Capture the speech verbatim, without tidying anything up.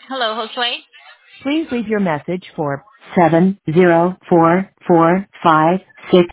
Hello, Josue. Please leave your message for seven zero four four five